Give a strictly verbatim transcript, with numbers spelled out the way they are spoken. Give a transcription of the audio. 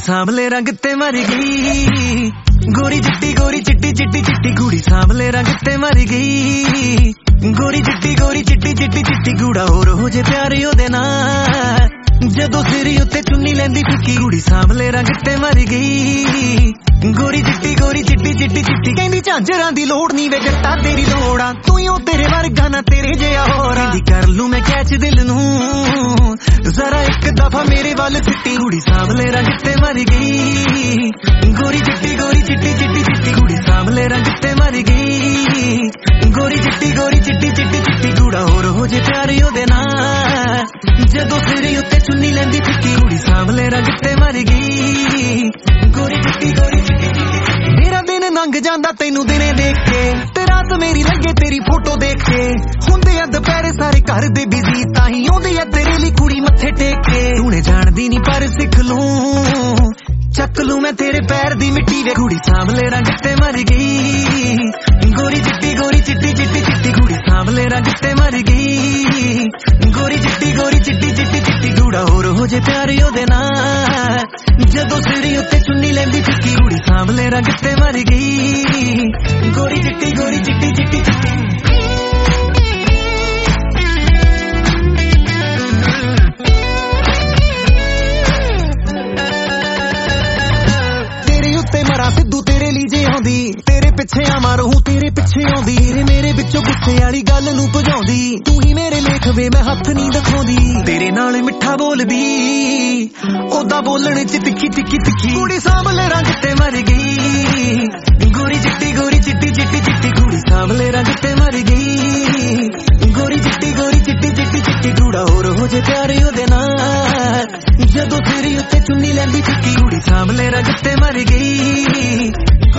सांभले रंग ते मर गई, गोरी चिट्टी गोरी चिट्टी चिट्टी चिट्टी कुड़ी सांभले रंग ते मर गई, गोरी चिट्टी गोरी चिट्टी चिट्टी चिट्टी कूड़ा होर हो जे प्यारे ओदे नाल जदों सिरी उत्ते चुन्नी लैंदी फिक्की कुड़ी सांभले रंग ते मर गई, गोरी चिट्टी गोरी चिट्टी चिट्टी चिट्टी कहंदी झांजरां दी लोड़ नी वे जट्टा तेरी लोड़ आ तू ही तेरे वर्गा ना तेरे जिहा होर कहंदी कर लूं मैं कैच दिल नूं जरा एक दफा मेरे वाल फिट्टी कुड़ी सांभले रंग ते मर गई, गोरी चिट्टी गोरी चिट्टी चिट्टी चिट्टी कुड़ी सांभले रंग ते मर गई, गोरी चिट्टी गोरी चिट्टी चिट्टी चिट्टी कूड़ा होर हो जे प्यारे ओदे नाल जदों सिरी उत्ते चुन्नी लैंदी फिक्की कुड़ी सांभले रंग ते मर गई, गोरी चिट्टी गोरी चिट्टी चिट्टी मेरा दिन लंघ जांदा तैनू दिने देख के ते रात मेरी लंघे तेरी फोटो देख के हुंदे आ दुपहरे सारे घर दे बिजी ताही आउंदी आ तेरे लई कुड़ी मत्थे टेक के तूने जाणदी नी पर सिख लूं चक लूं मैं तेरे पैर दी मिट्टी वे कुड़ी सांभले रंग ते मर गई, गोरी चिट्टी गोरी चिट्टी चिट्टी चिट्टी कुड़ी सांभले रंग ते मर गई, गोरी चिट्टी गोरी चिट्टी चिट्टी चिट्टी कूड़ा होर हो जे प्यारे ओदे नाल जदों सिरी उत्ते चुन्नी लैंदी फिक्की कुड़ी सांभले रंग ते मर गई, गोरी चिट्टी गोरी चिट्टी चिट्टी चिट्टी मरा सिद्धू तेरे ली जे आउंदी तेरे पिछे आवां रहूं तेरे पिछे आउंदी तेरे मेरे विचों गुस्से वाली गल नूं भजाउंदी तू ही मेरे लेख वे मैं हथ नहीं दिखाउंदी तेरे नाल मिठा बोलदी ओदा बोलण च तिखी तिखी तिखी कुड़ी सांभले रंग ते मर गई, गोरी चिट्टी गोरी चिट्टी चिट्टी चिट्टी कुड़ी सांभले रंग ते मर गई, गोरी चिट्टी गोरी चिट्टी चिट्टी चिट्टी कूड़ा होर हो जे प्यारे ओदे नाल जदों सिरी उत्ते चुन्नी लैंदी फिक्की कुड़ी सांभले रंग ते मर गई।